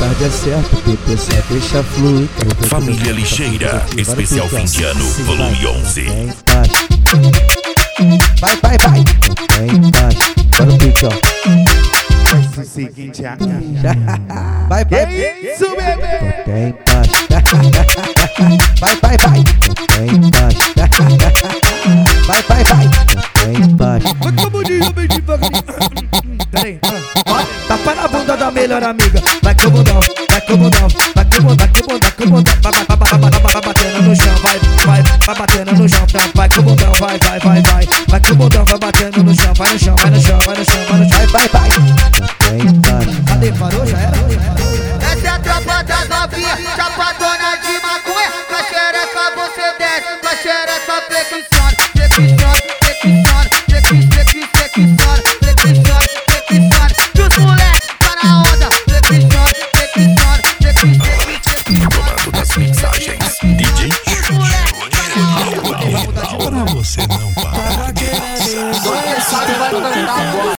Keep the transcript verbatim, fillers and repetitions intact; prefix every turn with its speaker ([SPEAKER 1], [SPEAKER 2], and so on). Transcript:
[SPEAKER 1] tarde é certo, bebê só deixa fluir.
[SPEAKER 2] Família Ligeira, especial fim de ano, volume onze.
[SPEAKER 1] Vai, vai, vai. Bora o pique, ó.
[SPEAKER 3] O seguinte, a...
[SPEAKER 1] Vai, vai.
[SPEAKER 3] Que isso, bebê?
[SPEAKER 1] Tem paz. Vai, vai, vai. Tem paz. Vai, vai, vai. Tem paz.
[SPEAKER 3] Vai com a bundinha bem devagarinho. Peraí. Tapa na bunda da melhor amiga. Vai com o bundão, vai com o bundão, vai com o bundão, vai com o bundão, vai com o bundão. Vai, vai, vai, vai, vai, vai batendo no chão, vai, vai, vai batendo no chão. Vai com o bundão, vai, vai, vai, vai. Vai com o bundão, vai batendo no chão, vai no chão, vai no chão, vai no chão, vai no chão. Vai, vai, vai.